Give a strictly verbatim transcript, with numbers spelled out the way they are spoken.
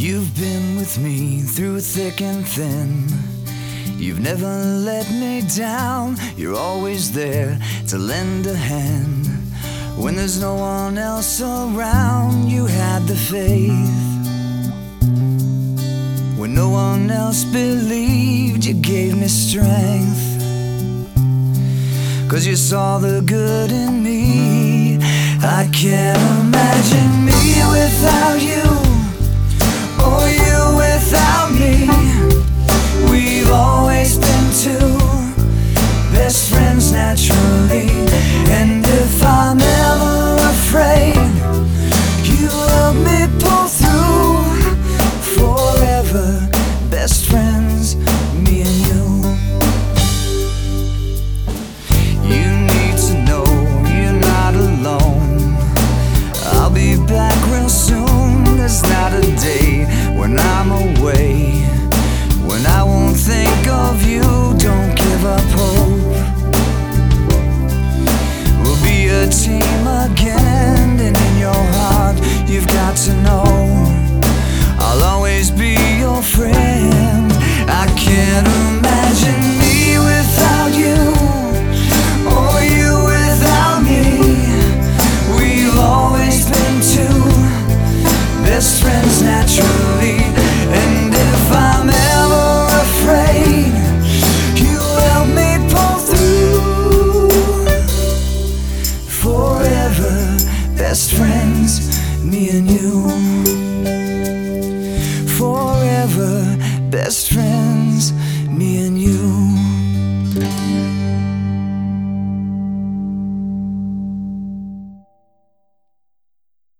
You've been with me through thick and thin. You've never let me down. You're always there to lend a hand. When there's no one else around, you had the faith. When no one else believed, you gave me strength. 'Cause you saw the good in me. I can't imagine me without you, or you without me. We've always been two best friends naturally. And if I'm ever afraid, you help me pull through. Forever best friends, me and you. You need to know you're not alone. I'll be back real soon. There's not a day when I'm away when I won't think of you. Don't give up hope. We'll be a team again, and in your heart you've got to know I'll always be your friend. I can't imagine me without you, or you without me. We've always been two best friends naturally. And if I'm ever afraid, you help me pull through. Forever best friends, me and you. Forever best friends, me and you.